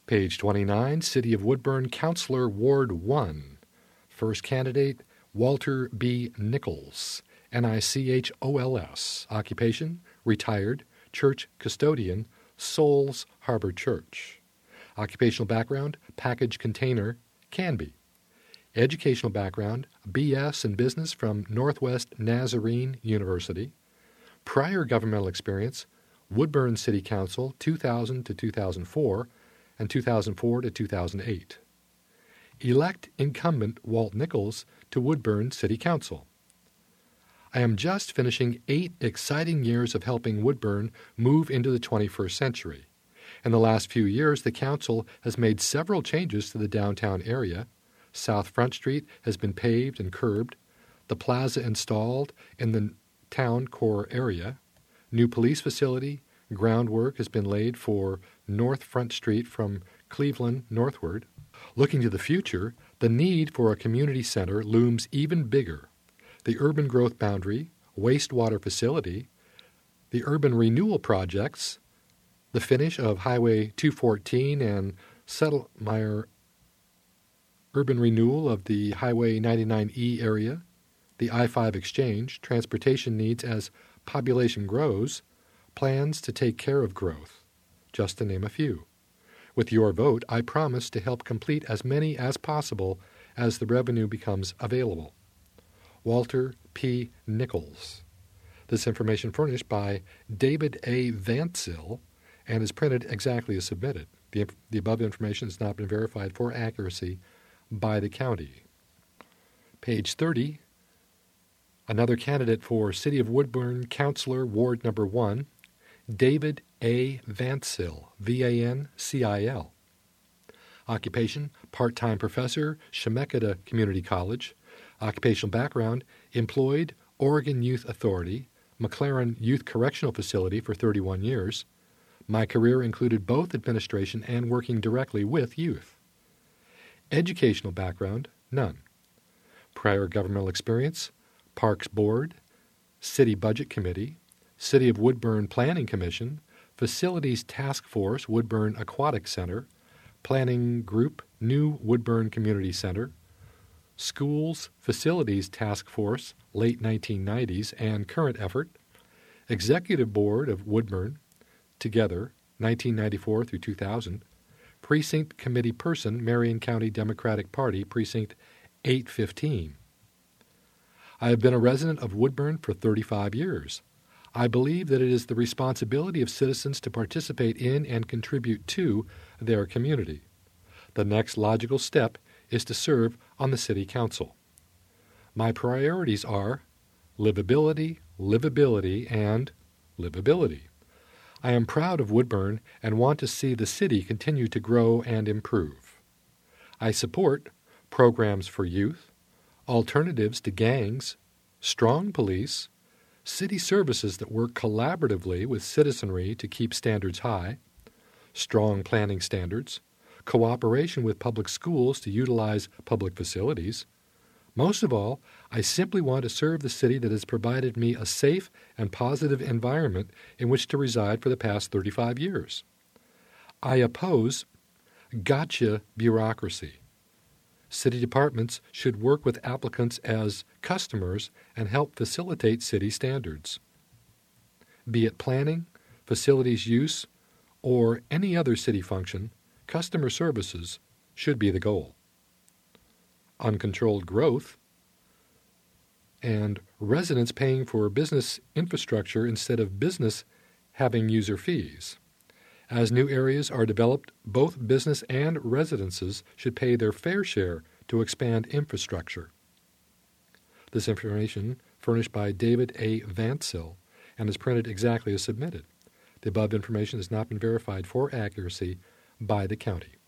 Page 29, City of Woodburn Councilor Ward 1. First candidate, Walter B. Nichols, Nichols. Occupation, retired, church custodian, Souls Harbor Church. Occupational background, package container, Canby. Educational background, B.S. in business from Northwest Nazarene University. Prior governmental experience, Woodburn City Council 2000 to 2004 and 2004 to 2008. Elect incumbent Walt Nichols to Woodburn City Council. I am just finishing 8 exciting years of helping Woodburn move into the 21st century. In the last few years, the council has made several changes to the downtown area. South Front Street has been paved and curbed, the plaza installed in the town core area, new police facility, groundwork has been laid for North Front Street from Cleveland northward. Looking to the future, the need for a community center looms even bigger. The urban growth boundary, wastewater facility, the urban renewal projects, the finish of Highway 214 and Settlemyre urban renewal of the Highway 99E area, the I-5 exchange, transportation needs as population grows, plans to take care of growth, just to name a few. With your vote, I promise to help complete as many as possible as the revenue becomes available. Walter P. Nichols. This information furnished by David A. Vantsill and is printed exactly as submitted. The above information has not been verified for accuracy by the county. Page 30, another candidate for City of Woodburn Councilor Ward Number 1, David A. Vantsill, Vancil. Occupation, part-time professor, Chemeketa Community College. Occupational background, employed, Oregon Youth Authority, McLaren Youth Correctional Facility for 31 years. My career included both administration and working directly with youth. Educational background, none. Prior governmental experience, Parks Board, City Budget Committee, City of Woodburn Planning Commission, Facilities Task Force, Woodburn Aquatic Center, Planning Group, New Woodburn Community Center, Schools Facilities Task Force, late 1990s and current effort, Executive Board of Woodburn, together, 1994 through 2000, Precinct Committee Person, Marion County Democratic Party, Precinct 815. I have been a resident of Woodburn for 35 years. I believe that it is the responsibility of citizens to participate in and contribute to their community. The next logical step is to serve on the City Council. My priorities are livability, livability, and livability. I am proud of Woodburn and want to see the city continue to grow and improve. I support programs for youth, alternatives to gangs, strong police, city services that work collaboratively with citizenry to keep standards high, strong planning standards, cooperation with public schools to utilize public facilities. Most of all, I simply want to serve the city that has provided me a safe and positive environment in which to reside for the past 35 years. I oppose gotcha bureaucracy. City departments should work with applicants as customers and help facilitate city standards. Be it planning, facilities use, or any other city function, customer services should be the goal. Uncontrolled growth and residents paying for business infrastructure instead of business having user fees. As new areas are developed, both business and residences should pay their fair share to expand infrastructure. This information furnished by David A. Vantsill and is printed exactly as submitted. The above information has not been verified for accuracy by the county.